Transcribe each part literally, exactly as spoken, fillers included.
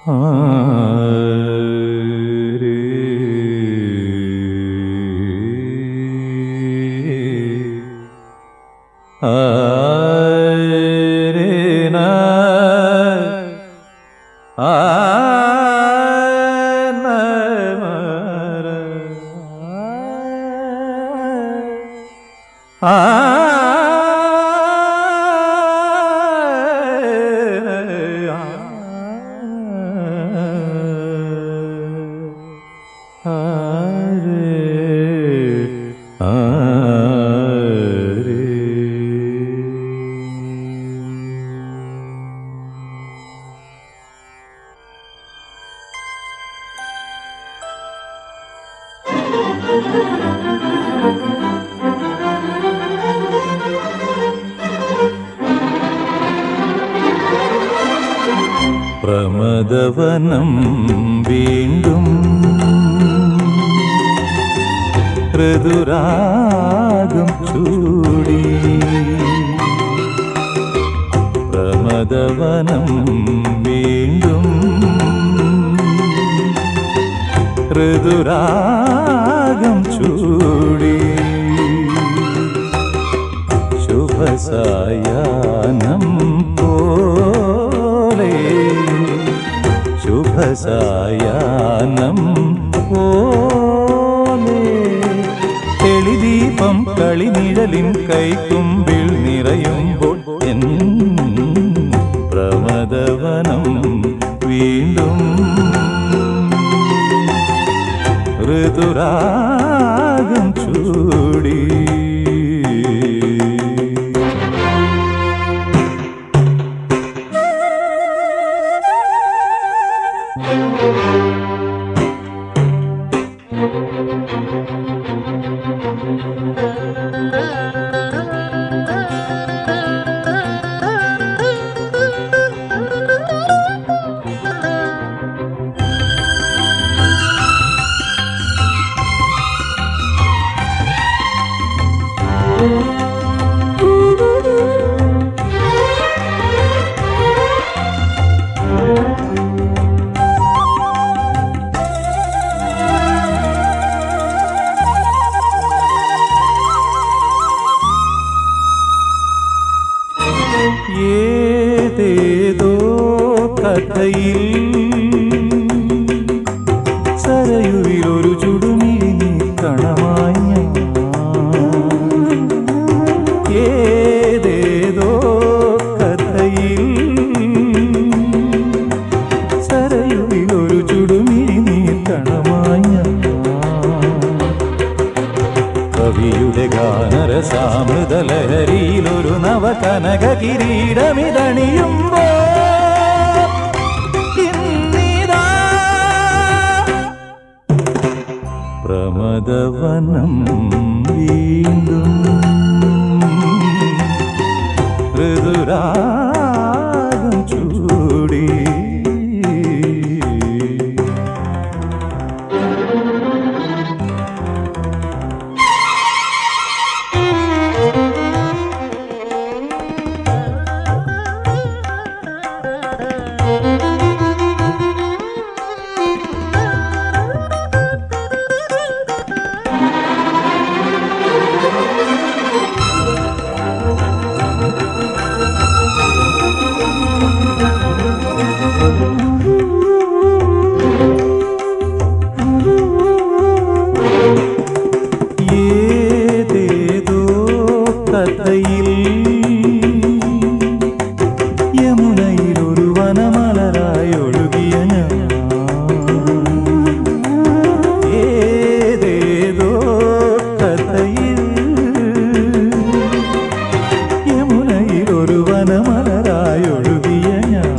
പ്രമദവനം വീണ്ടും ഋതുരാഗം ചൂടി. പ്രമദവനം വീണ്ടും ഋതുരാഗം ചൂടി. ശുഭസായാഹ്നം പോലെ ശുഭസായാഹ്നം പോലെ തെളിദീപം കളിനിഴലിൻ കൈക്കുമ്പിൽ നിറയുമ്പോൾ എൻ പ്രമദവനം വീണ്ടും ഋതുരാഗം ചൂടി. ഏതേതോ കഥയിൽ സരയുവിലൊരു ചുടുമിഴി നീക്കണമായി ഞാൻ. ഏതേതോ കഥയിൽ സരയുവിലൊരു ചുടുമിഴി നീക്കണമായി ഞാൻ. കവിയുടെ ഗാനരസാമൃതലഹരിയിലൊരു നവകനക കിരീടമിതണിയുമ്പോ ഇന്നിതാ പ്രമദവനം വീണ്ടും ഋതുരാഗം ചൂടി. ഏതേതോ കഥയിൽ യമുനയിലൊരു വനമലരായി ഒഴുകിയ ഞാൻ. ഏതേതോ കഥയിൽ യമുനയിലൊരു വനമലരായി ഒഴുകിയ ഞാൻ.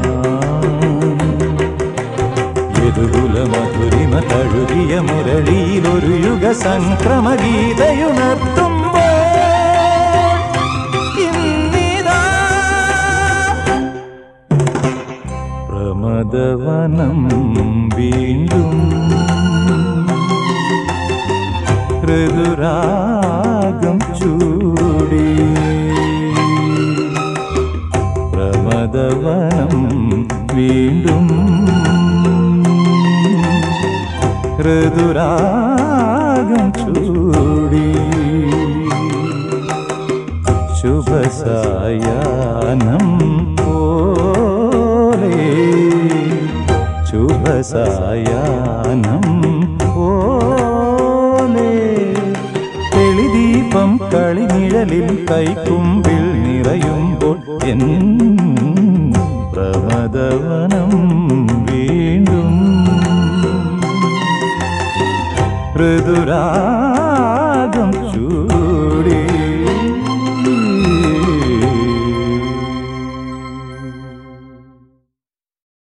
യദുകുല മധുരിമ തഴുകിയ മുരളിയിലൊരു യുഗ സംക്രമ ഗീതയുണർത്തുമ്പോൾ ഇന്നിതാ പ്രമദവനം വീണ്ടും ഋതുരാഗം ചൂടി. പ്രമദവനം വീണ്ടും ഋതുരാഗം ചൂടി ശുഭസായാഹ്നം പോലെ ശുഭസായാഹ്നം പോലെ തെളിദീപം കളിനിഴലിൽ കൈക്കുമ്പിൽ നിറയുമ്പോൾ എൻ പ്രമദവനം വീണ്ടും ഋതുരാ